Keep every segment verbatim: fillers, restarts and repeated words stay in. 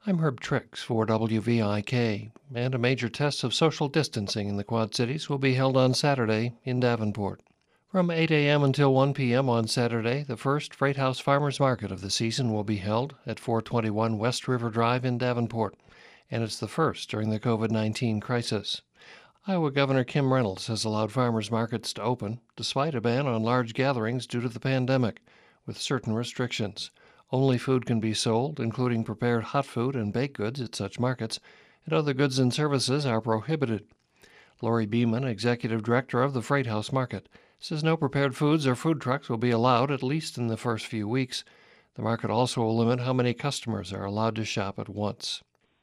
I'm Herb Trix for W V I K, and a major test of social distancing in the Quad Cities will be held on Saturday in Davenport. From eight a.m. until one p.m. on Saturday, the first Freight House Farmers Market of the season will be held at four twenty-one West River Drive in Davenport, and it's the first during the COVID nineteen crisis. Iowa Governor Kim Reynolds has allowed farmers markets to open, despite a ban on large gatherings due to the pandemic, with certain restrictions. Only food can be sold, including prepared hot food and baked goods at such markets, and other goods and services are prohibited. Lori Beeman, executive director of the Freight House Market, says no prepared foods or food trucks will be allowed, at least in the first few weeks. The market also will limit how many customers are allowed to shop at once.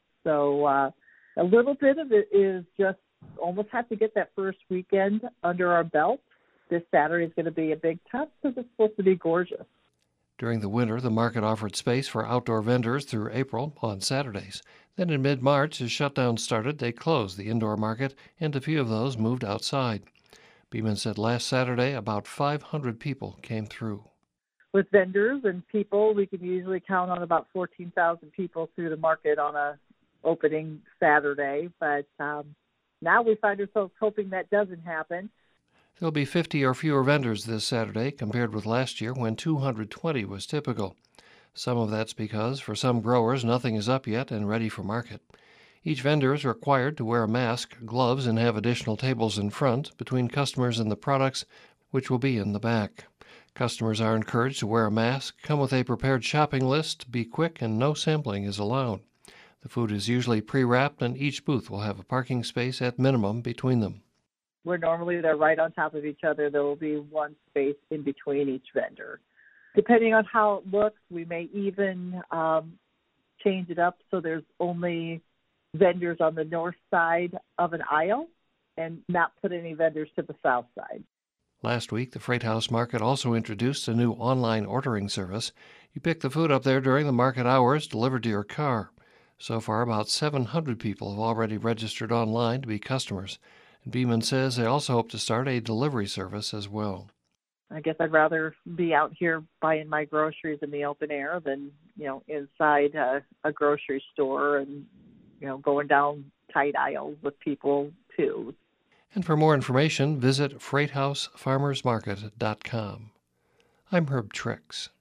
So uh, a little bit of it is just almost have to get that first weekend under our belt. This Saturday is going to be a big test because it's supposed to be gorgeous. During the winter, the market offered space for outdoor vendors through April on Saturdays. Then in mid-March, as shutdowns started, they closed the indoor market, and a few of those moved outside. Beeman said last Saturday about five hundred people came through. With vendors and people, we can usually count on about fourteen thousand people through the market on a opening Saturday. But um, now we find ourselves hoping that doesn't happen. There'll be fifty or fewer vendors this Saturday compared with last year when two hundred twenty was typical. Some of that's because, for some growers, nothing is up yet and ready for market. Each vendor is required to wear a mask, gloves, and have additional tables in front between customers and the products, which will be in the back. Customers are encouraged to wear a mask, come with a prepared shopping list, be quick, and no sampling is allowed. The food is usually pre-wrapped, and each booth will have a parking space at minimum between them. Where normally they're right on top of each other, there will be one space in between each vendor. Depending on how it looks, we may even um, change it up so there's only vendors on the north side of an aisle and not put any vendors to the south side. Last week, the Freight House Market also introduced a new online ordering service. You pick the food up there during the market hours, delivered to your car. So far, about seven hundred people have already registered online to be customers. And Beeman says they also hope to start a delivery service as well. I guess I'd rather be out here buying my groceries in the open air than, you know, inside a, a grocery store and, you know, going down tight aisles with people too. And for more information, visit freight house farmers market dot com. I'm Herb Trix.